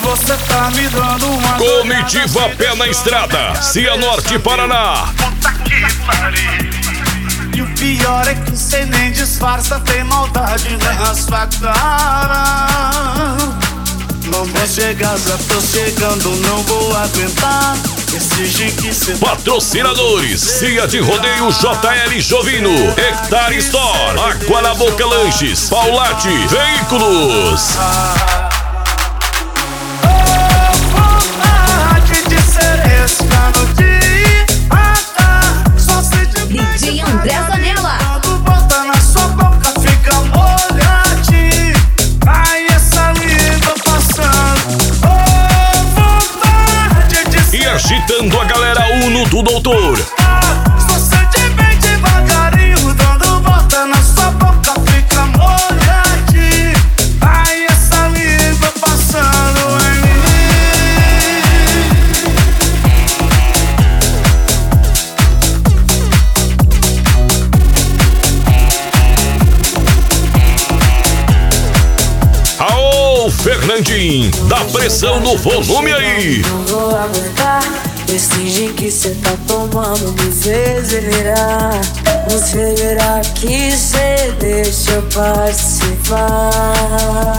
você tá me dando uma Comitiva Pé na Estrada, Cianorte, Paraná. Puta que pariu. E o pior é que cê nem disfarça, tem maldade na sua cara. Não vou chegar, já tô chegando, não vou aguentar. Exige que cê... Patrocinadores: Cia de Rodeio, JL Jovino, Hectare Store, Água na Boca Lanches, Paulate Veículos. DJ André Zanella. Bota na sua boca, fica molhadinho. Ai, essa língua passando. Vontade de... E agitando a galera Uno do Doutor. Só sente bem devagarinho, dando volta na sua boca, fica molhadinho. Ai, essa língua passando em mim. Aô, Fernandinho, dá pressão no volume aí. Não vou aguentar esse gin que cê tá tomando, me fez delirar. Você verá que cê deixa eu participar.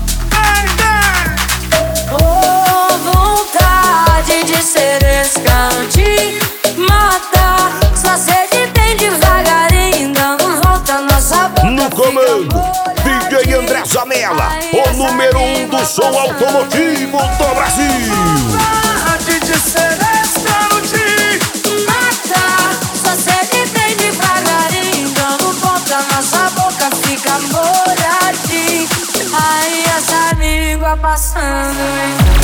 Oh, vontade de ser esse cara, te matar. Sua sede tem devagarinho, dando volta na sua boca. No comando, DJ André Zanella, o número 1 do som automotivo do Brasil. Vontade de ser estranho, te Matar, só sede bem devagarinho, dando volta na sua boca, fica molhadinho. Aí essa língua passando, hein?